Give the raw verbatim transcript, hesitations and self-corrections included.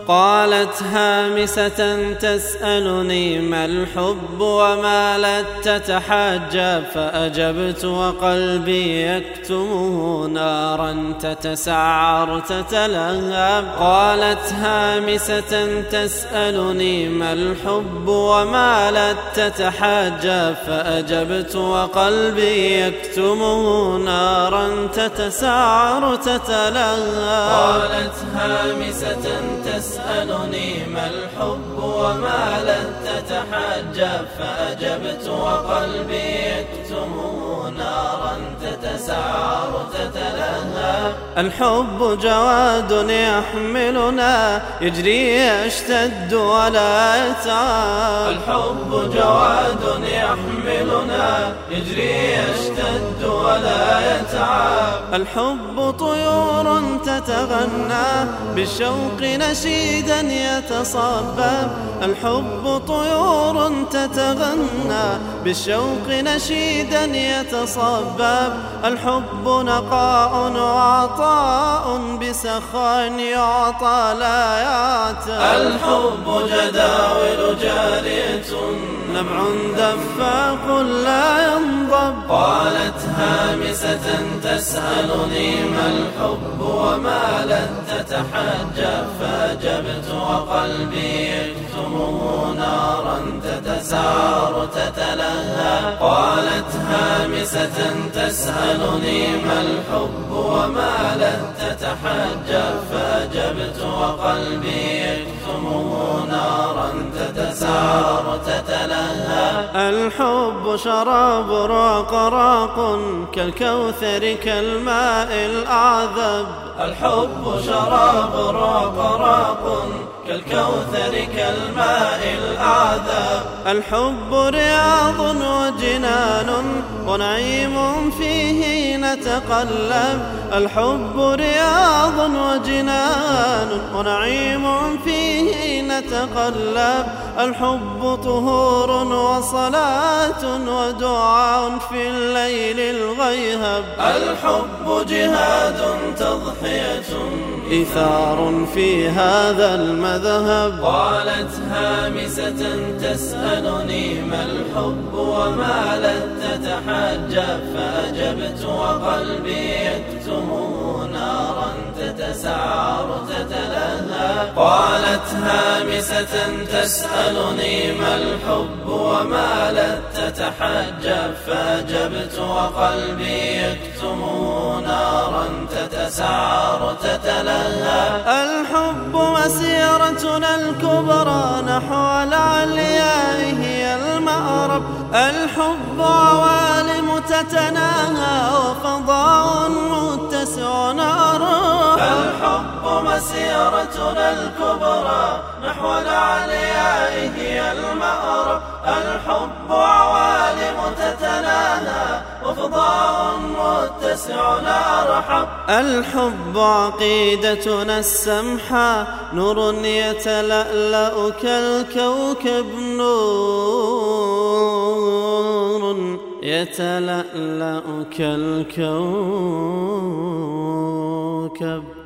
قالت هامسة تسألني ما الحب ومالت تتحجب فأجبت وقلبي يكتمه نارا تتسعر تتلهب. قالت هامسة تسألني ما الحب ومالت تتحجب فأجبت وقلبي يكتمه نارا تتسعر تتلهب. قالت هامسة تسألني ما الحب ومالت تتحجب فأجبت وقلبي يكتمه نارا تتسعر تتلهب. الحب جواد يحملنا يجري يشتد ولا يتعب. الحب جواد يحملنا يجري يشتد ولا يتعب. الحب طيور تتغنى بالشوق نشيدا يتصبب. الحب طيور تتغنى بالشوق نشيدا يتصبب. الحب نقاء وعطاء بسخاء يعطى لا يعتب. الحب جداول جارية نبع دفاق لا ينضب. قالت هامسة تسألني ما الحب ومالت تتحجب فأجبت وقلبي يكتمه نارا تتسعر تتلهب. قالت هامسة تسألني ما الحب ومالت تتحجب فأجبت وقلبي يكتمه نارا تتسعر تتلهب. الحب شراب راق راق كالكوثر كالماء الأعذب. الحب شراب راق راق كالكوثر كالماء الأعذب. الحب رياض وجنان ونعيم فيه نتقلب. الحب رياض وجنان ونعيم فيه نتقلب. الحب طهور وصلاة ودعاء في الليل الغيهب. الحب جهاد تضحية إيثار في هذا المذهب. قالت هامسة تسألني ما الحب ومالت تتحجب فأجبت وقلبي يكتمه نارا تتسعر تتلهب. قالت هامسة تسألني ما الحب ومالت تتحجب فأجبت وقلبي يكتمه نارا تتسعر تتلهب. الحب مسيرتنا الكبرى نحو العلياء هي المأرب. الحب عوالم تتناهى وفضاء متسع أرهب. الحب مسيرتنا الكبرى نحو العلياء هي المأرب. الحب عوالم تتناهى وفضاء متسع أرحب. الحب عقيدتنا السمحة نور يتلألأ كالكوكب نور يتلألأ كالكوكب.